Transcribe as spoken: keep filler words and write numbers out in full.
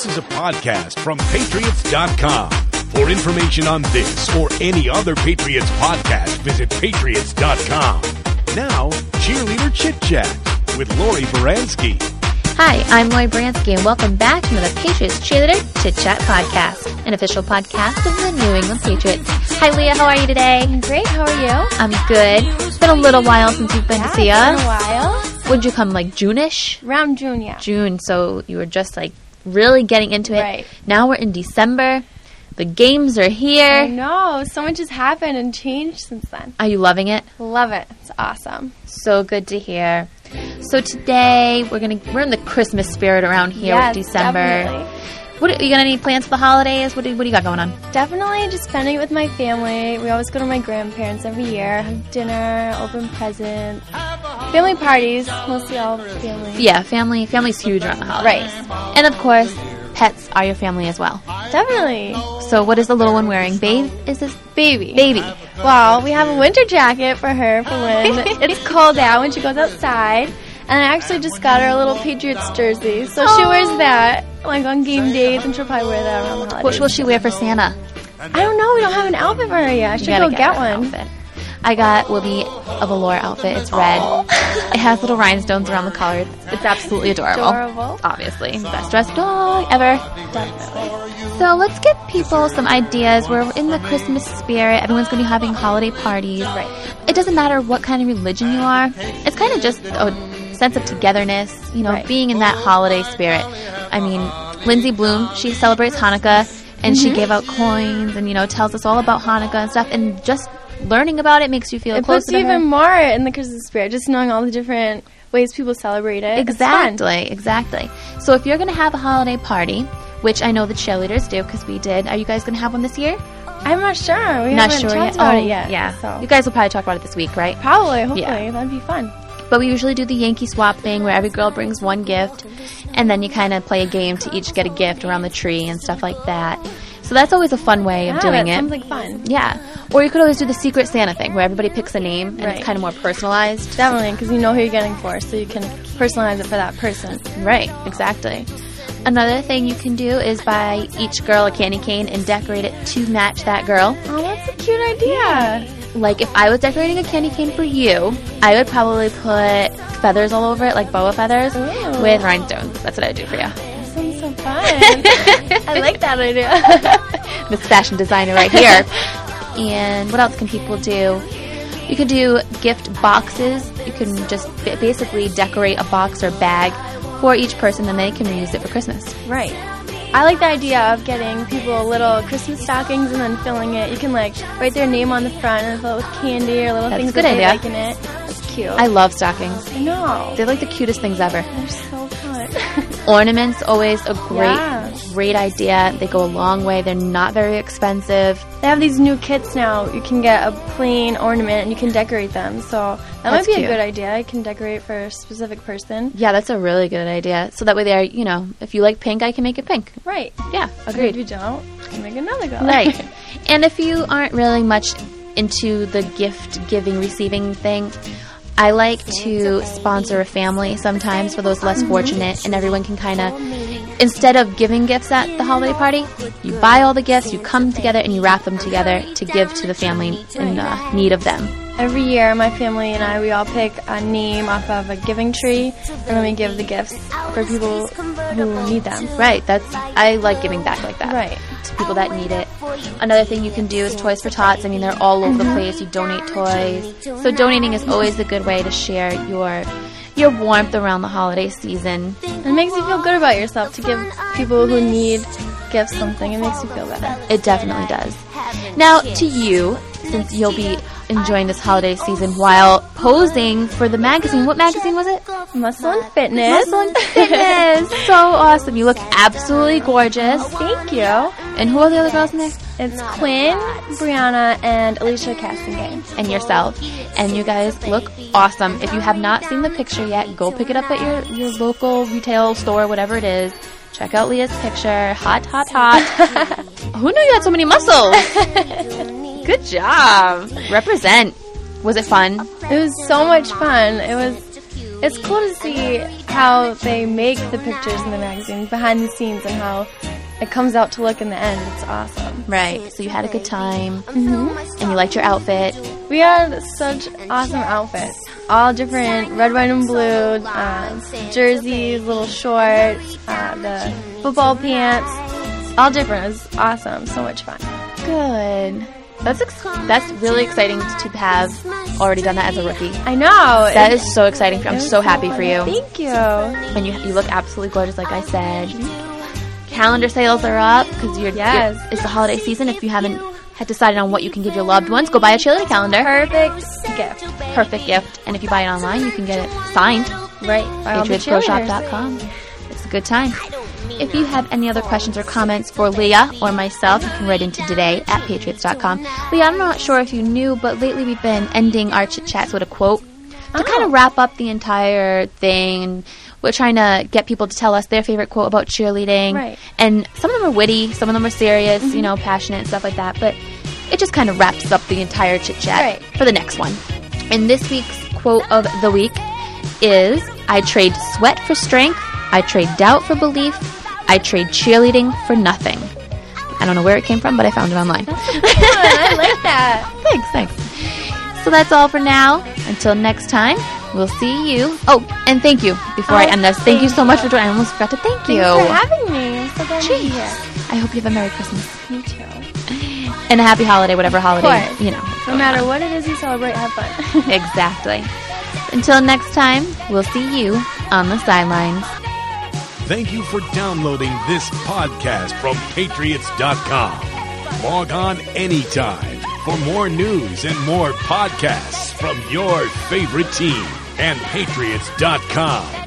This is a podcast from Patriots dot com. For information on this or any other Patriots podcast, visit Patriots dot com. Now, Cheerleader Chit Chat with Lori Baranski. Hi, I'm Lori Baranski, and welcome back to the Patriots Cheerleader Chit Chat podcast, an official podcast of the New England Patriots. Hi, Leah. How are you today? I'm great. How are you? I'm good. It's been a little while since you've been yeah, to see it's us. been a while. Would you come, like, June-ish? Around June, yeah. June, so you were just, like, really getting into it. Right. Now we're in December. The games are here. I know. So much has happened and changed since then. Are you loving it? Love it. It's awesome. So good to hear. So today we're gonna we're in the Christmas spirit around here yes, with December. Definitely. What you got any plans for the holidays? What do, what do you got going on? Definitely just spending it with my family. We always go to my grandparents every year, have dinner, open presents, family parties, mostly all family. Yeah, family family's huge around the holidays. Right. And of course, pets are your family as well. Definitely. So what is the little one wearing? Babe? Is this Baby. baby? Well, we have a winter jacket for her for when it's cold out, when she goes outside. And I actually just got her a little Patriots jersey. So she wears that like on game days, and she'll probably wear that around the holidays. What will she wear for Santa? I don't know. We don't have an outfit for her yet. I should go get, get her an one. Outfit. I got Wilby a velour outfit. It's red. It has little rhinestones around the collar. It's, it's absolutely adorable. Adorable. Obviously. Best dressed dog ever. Definitely. So let's give people some ideas. We're in the Christmas spirit. Everyone's going to be having holiday parties. Right. It doesn't matter what kind of religion you are. It's kind of just a sense of togetherness, you know, Right. being in that holiday spirit. I mean, Lindsay Bloom, she celebrates Hanukkah, and Mm-hmm. she gave out coins and, you know, tells us all about Hanukkah and stuff. And just learning about it makes you feel It closer puts to you her. even more in the Christmas spirit, just knowing all the different ways people celebrate it. It's fun. Exactly, exactly. So if you're going to have a holiday party, which I know the cheerleaders do because we did, are you guys going to have one this year? I'm not sure. We Not haven't sure talked yet. about oh, it yet. Yeah. So. You guys will probably talk about it this week, right? Probably, hopefully. Yeah. That'd be fun. But we usually do the Yankee swap thing where every girl brings one gift, and then you kind of play a game to each get a gift around the tree and stuff like that. So that's always a fun way of Yeah, doing that it. sounds like fun. Yeah. Or you could always do the Secret Santa thing where everybody picks a name and Right. it's kind of more personalized. Definitely, because you know who you're getting for, so you can personalize it for that person. Right, exactly. Another thing you can do is buy each girl a candy cane and decorate it to match that girl. Oh, that's a cute idea. Like, if I was decorating a candy cane for you, I would probably put feathers all over it, like boa feathers, Ooh. with rhinestones. That's what I would do for you. That sounds so fun. I like that idea. Miss Fashion Designer right here. And what else can people do? You can do gift boxes. You can just ba- basically decorate a box or bag for each person, and they can reuse it for Christmas. Right. I like the idea of getting people little Christmas stockings and then filling it. You can, like, write their name on the front and fill it with candy or little That's things a good that they idea. like in it. That's cute. I love stockings. I know. They're like the cutest things ever. They're so fun. Ornaments, always a great, Yeah. great idea. They go a long way. They're not very expensive. They have these new kits now. You can get a plain ornament and you can decorate them. So that That's might be cute. a good idea. I can decorate for a specific person. Yeah, that's a really good idea. So that way they're, you know, if you like pink, I can make it pink. Right. Yeah, If agreed. you don't, you can make another color. Right. And if you aren't really much into the gift giving, receiving thing, I like to sponsor a family sometimes for those less fortunate, and everyone can kind of, instead of giving gifts at the holiday party, you buy all the gifts, you come together, and you wrap them together to give to the family in uh, need of them. Every year, my family and I, we all pick a name off of a giving tree, and then we give the gifts for people who need them. Right. That's I like giving back like that. Right. To people that need it. Another thing you can do is Toys for Tots. I mean, they're all over the place. You donate toys. So donating is always a good way to share your your warmth around the holiday season. It makes you feel good about yourself to give people who need gifts something. It makes you feel better. It definitely does. Now, to you, since you'll be enjoying this holiday season while posing for the magazine. What magazine was it? Muscle and Fitness. Muscle and Fitness. So awesome. You look absolutely gorgeous. Thank you. And who are the other girls in there? It's Quinn, Brianna, and Alicia Castingay. And yourself. And you guys look awesome. If you have not seen the picture yet, go pick it up at your, your local retail store, whatever it is. Check out Leah's picture. Hot, hot, hot. Who knew you had so many muscles? Good job. Represent. Was it fun? It was so much fun. It was. It's cool to see how they make the pictures in the magazine, behind the scenes, and how it comes out to look in the end. It's awesome. Right. So you had a good time, mm-hmm. and you liked your outfit. We had such awesome outfits. All different, red, white, and blue, um, jerseys, little shorts, uh, the football pants, all different. It was awesome. So much fun. Good. That's ex- that's really exciting to have already done that as a rookie. I know. That is so exciting. For, I'm so happy for you. Thank you. And you you look absolutely gorgeous, like I said. Calendar sales are up because you're yes. You're, it's the holiday season. If you haven't had decided on what you can give your loved ones, go buy a cheerleader calendar. Perfect gift. Perfect gift. And if you buy it online, you can get it signed. Right. Patriots Pro Shop dot com. It's a good time. If you have any other questions or comments for Leah or myself, you can write into today at Patriots dot com. Leah, I'm not sure if you knew, but lately we've been ending our chit chats with a quote to oh. kind of wrap up the entire thing. We're trying to get people to tell us their favorite quote about cheerleading. Right. And some of them are witty, some of them are serious, mm-hmm. you know, passionate and stuff like that. But it just kind of wraps up the entire chit chat right. for the next one. And this week's quote of the week is, I trade sweat for strength, I trade doubt for belief, I trade cheerleading for nothing. I don't know where it came from, but I found it online. That's a good one. I like that. Thanks, thanks. So that's all for now. Until next time, we'll see you. Oh, and thank you before oh, I end this. Thank, thank you so much for joining. I almost forgot to thank Thanks you. Thanks for having me. I'm so glad to be here. I hope you have a Merry Christmas. Me too. And a happy holiday, whatever holiday, you know. No matter on. what it is you celebrate, have fun. Exactly. Until next time, we'll see you on the sidelines. Thank you for downloading this podcast from Patriots dot com. Log on anytime for more news and more podcasts from your favorite team and Patriots dot com.